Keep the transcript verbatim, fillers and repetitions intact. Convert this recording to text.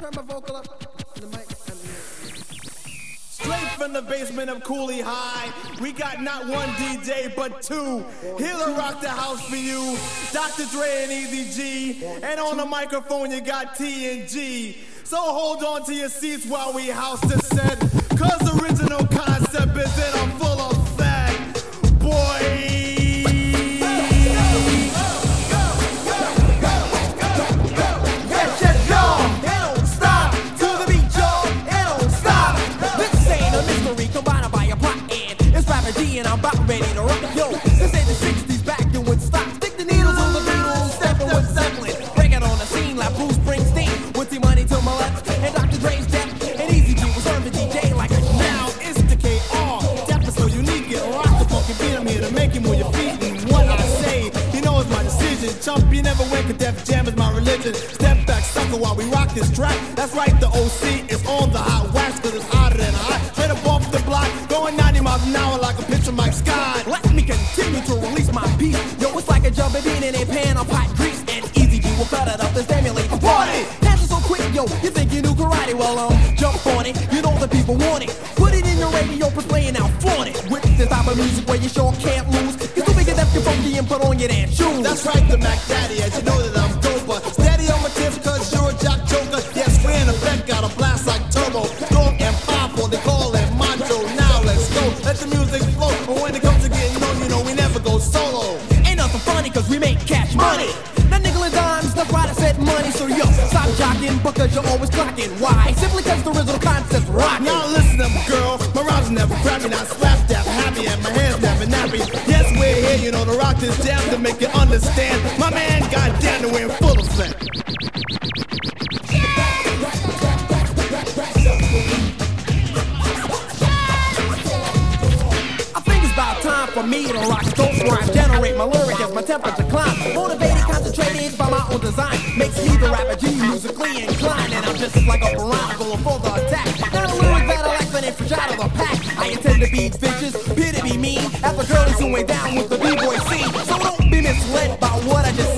turn my vocal up to the mic. Straight from the basement of Cooley High, we got not one D J but two. Here to rock the house for you, Doctor Dre and Easy G. And on the microphone you got T and G. So hold on to your seats while we house the set, cause the original concept is in a full effect. Boy. And I'm about ready to rock, yo. This ain't the sixties back doing stop. Stick the needles on the Beatles, stepping with Zeppelin. Break it on the scene like Bruce Springsteen. With T-Money to my left, and Doctor Dre's deaf. And Easy G was serving D J like a now it's the K R. Deaf is so unique, it rock the funky beat. I'm here to make you move your feet. And what I say, you know it's my decision. Chump, you never win, cause Def Jam is my religion. Step back, sucker, while we rock this track. That's right, the O C is on the hot wax, cause it's hotter than hot. Straight up off the block, going ninety miles an hour like a picture Mike Scott. Let me continue to release my piece. Yo, it's like a jumping bean in a pan of hot grease. And Easy G will cut it up to stimulate the party. Hands are so quick, yo, you think you knew karate? Well, um, jump on it, you know the people want it. Put it in your radio, press play and now flaunt it. With this type of music where you sure can't lose. You too big enough, you're funky and put on your damn shoes. That's right, the Mac Daddy, as you know that I'm doper. Steady on my tips, cause you're a jock joker. Yes, we're in effect, got a blast like turbo. Strong and powerful, they call it macho. Now let's go, let the music flow. But when it comes to getting on, you know we never go solo. Ain't nothing funny, cause we make cash money. Now nickel and dimes, that's why I said money. So yo, stop jocking, because you're always clocking. Why? Simply cause the original concept's rockin'. Now listen up, girl, my rhymes never crappy. Now slap that happy and my hands never nappy. Yes, we're here, you know, to rock this jam to make you understand. My man, goddamn, we're in full effect. Time for me to rock dope rhyme, generate my lyric as my temperature climbs. Motivated, concentrated by my own design, makes me the rapper G musically inclined. And I'm just like a piranha going for the attack. Now the lyrics that I like, but ain't fresh out of the pack. I intend to be vicious, appear to be mean. After girlies who ain't down with the B-boy scene. So don't be misled by what I just